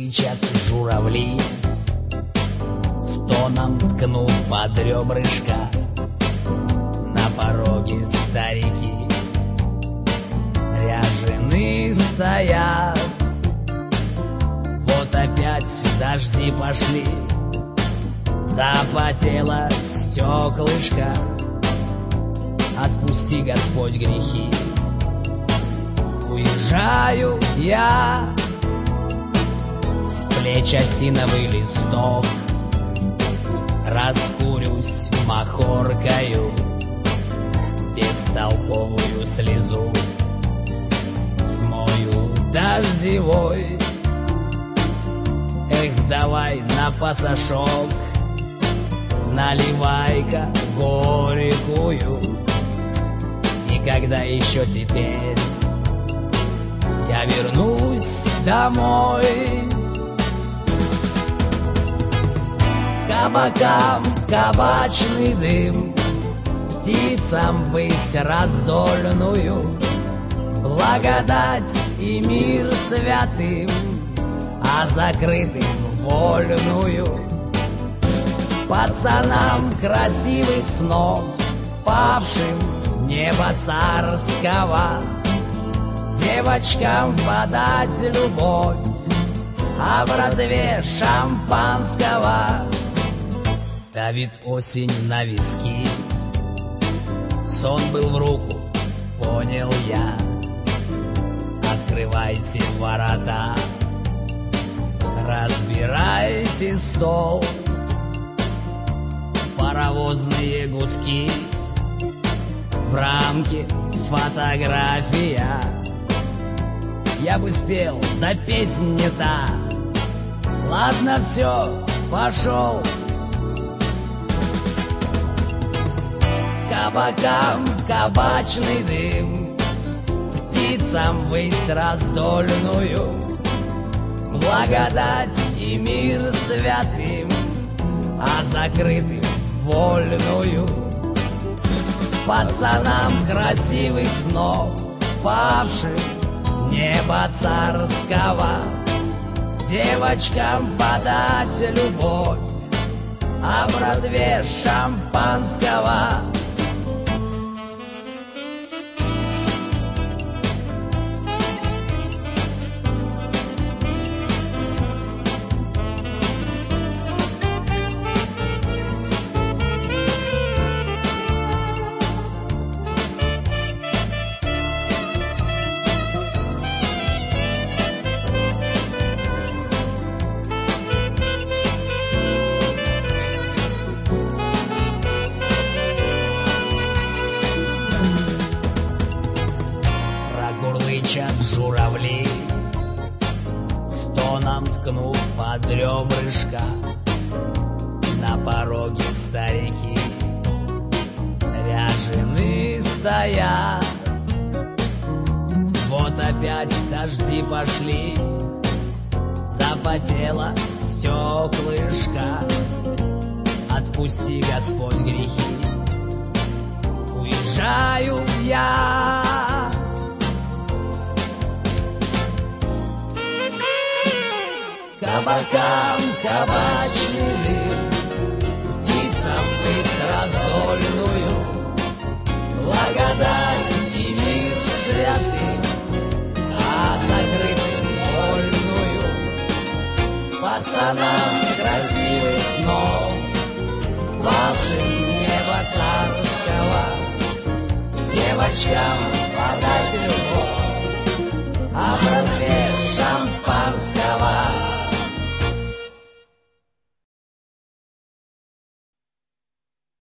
кричат журавли, стоном ткнув под ребрышко. На пороге старики ряженые стоят. Вот опять дожди пошли, запотело стеклышко. Отпусти, Господь, грехи. Уезжаю я, с плеч осиновый листок, раскурюсь махоркою, бестолковую слезу смою дождевой. Эх, давай на пасашок, наливай-ка горькую. И когда еще теперь я вернусь домой, кабакам кабачный дым, птицам высь раздольную, благодать и мир святым, а закрытым вольную. Пацанам красивых снов, павшим неба царского, девочкам подать любовь, а братве шампанского. Давит осень на виски, сон был в руку, понял я. Открывайте ворота, разбирайте стол. Паровозные гудки, в рамке фотография. Я бы спел, да песня не та. Ладно, все, пошел. Кабакам кабачный дым, птицам высь раздольную, благодать и мир святым, а закрытым вольную. Пацанам красивых снов, павшим неба царского, девочкам подать любовь, а братве шампанского. Кричат журавли, стоном ткнув под ребрышко. На пороге старики ряженые стоят. Вот опять дожди пошли, запотело стеклышко. Отпусти, Господь, грехи. Уезжаю я. Кабакам кабачный дым, птицам высь раздольную, благодать и мир святым, а закрытым вольную. Пацанам красивых снов, павшим неба царского, девочкам подать любовь,